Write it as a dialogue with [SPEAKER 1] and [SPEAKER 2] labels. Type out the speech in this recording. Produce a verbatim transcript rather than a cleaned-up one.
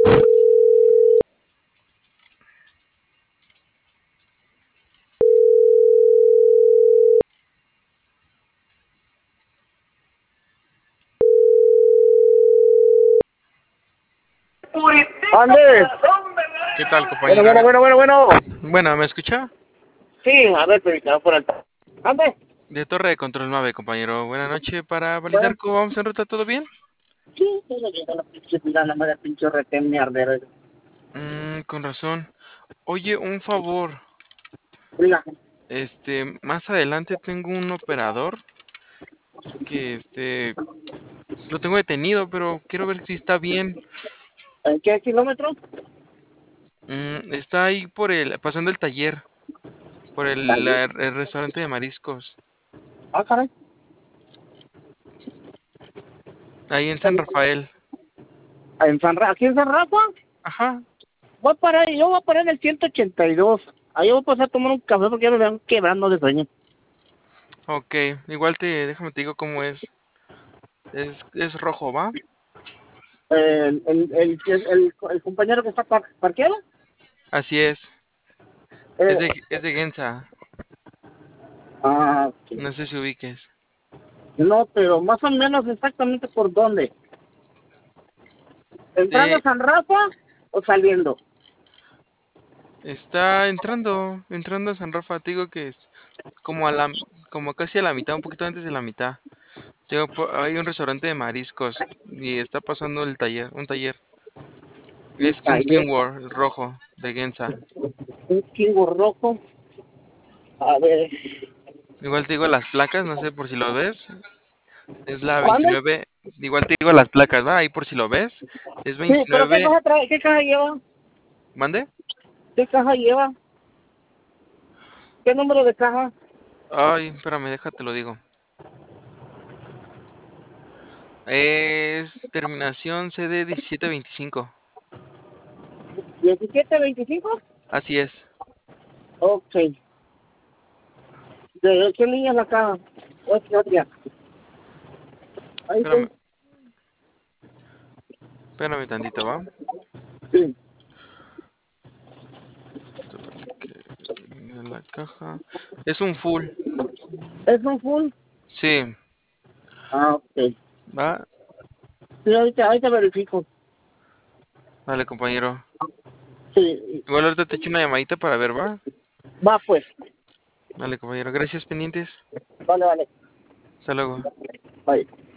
[SPEAKER 1] Andrés.
[SPEAKER 2] ¿Qué tal,
[SPEAKER 1] Bueno,
[SPEAKER 2] compañero?
[SPEAKER 1] bueno, bueno, bueno, bueno.
[SPEAKER 2] Bueno, ¿me escucha?
[SPEAKER 1] Sí, a ver, permítame por alto. Andrés.
[SPEAKER 2] De Torre de Control nueve, compañero. Buenas noches. Para validar
[SPEAKER 1] Bueno,
[SPEAKER 2] cómo vamos en ruta, ¿todo bien?
[SPEAKER 1] sí, todo llega la pinche pirana, madre, pinche retén mierdero.
[SPEAKER 2] Mm, con razón. Oye, un favor.
[SPEAKER 1] Diga,
[SPEAKER 2] Este, más adelante tengo un operador que, este, lo tengo detenido, pero quiero ver si está bien.
[SPEAKER 1] ¿en qué kilómetro?
[SPEAKER 2] Mm, está ahí por el, pasando el taller, por el,
[SPEAKER 1] Dale.
[SPEAKER 2] la- el restaurante de mariscos.
[SPEAKER 1] Ah, caray.
[SPEAKER 2] Ahí en San Rafael.
[SPEAKER 1] En San Ra- aquí en San Rafa,
[SPEAKER 2] Ajá.
[SPEAKER 1] voy a parar, yo voy a parar en el ciento ochenta y dos. Ahí voy a pasar a tomar un café porque ya me vean quebrando de sueño.
[SPEAKER 2] Ok. Igual te, déjame te digo cómo es. Es, es rojo, ¿va?
[SPEAKER 1] El, el, el, el, el compañero que está par parqueado,
[SPEAKER 2] Así es. Es
[SPEAKER 1] eh,
[SPEAKER 2] de, es de Gensa.
[SPEAKER 1] ah,
[SPEAKER 2] No sé si ubiques.
[SPEAKER 1] no, pero más o menos exactamente por dónde. ¿Entrando a
[SPEAKER 2] Eh,
[SPEAKER 1] San Rafa o saliendo?
[SPEAKER 2] está entrando, entrando a San Rafa, te digo que es como a la, como casi a la mitad, un poquito antes de la mitad. Te digo, po- hay un restaurante de mariscos y está pasando el taller, un taller.
[SPEAKER 1] Un
[SPEAKER 2] Es un
[SPEAKER 1] taller,
[SPEAKER 2] King War, el rojo, de Gensa.
[SPEAKER 1] un Kingo rojo. A ver,
[SPEAKER 2] Igual te digo las placas, no sé por si lo ves. Es la
[SPEAKER 1] ¿cuándo?
[SPEAKER 2] veintinueve. Igual te digo las placas, va, ahí por si lo ves. Es
[SPEAKER 1] Sí, pero ¿qué
[SPEAKER 2] veintinueve.
[SPEAKER 1] caja trae? ¿Qué caja lleva?
[SPEAKER 2] ¿Mande?
[SPEAKER 1] ¿Qué caja lleva? ¿Qué número de caja?
[SPEAKER 2] Ay, espérame, déjate lo digo. Es terminación C D diecisiete veinticinco.
[SPEAKER 1] ¿diecisiete veinticinco?
[SPEAKER 2] Así es.
[SPEAKER 1] Ok. ¿De qué línea es la caja? Otra, otra. Ahí está.
[SPEAKER 2] Espérame, espérame tantito, ¿va?
[SPEAKER 1] Sí.
[SPEAKER 2] Que la caja. Es un full.
[SPEAKER 1] ¿Es un full?
[SPEAKER 2] Sí,
[SPEAKER 1] Ah, ok.
[SPEAKER 2] va.
[SPEAKER 1] Sí, ahorita, ahorita verifico.
[SPEAKER 2] Vale, compañero.
[SPEAKER 1] Sí.
[SPEAKER 2] Igual ahorita te echo una llamadita para ver, ¿va?
[SPEAKER 1] Va pues.
[SPEAKER 2] Vale, compañero. Gracias, pendientes.
[SPEAKER 1] Vale, vale.
[SPEAKER 2] Hasta luego.
[SPEAKER 1] Bye.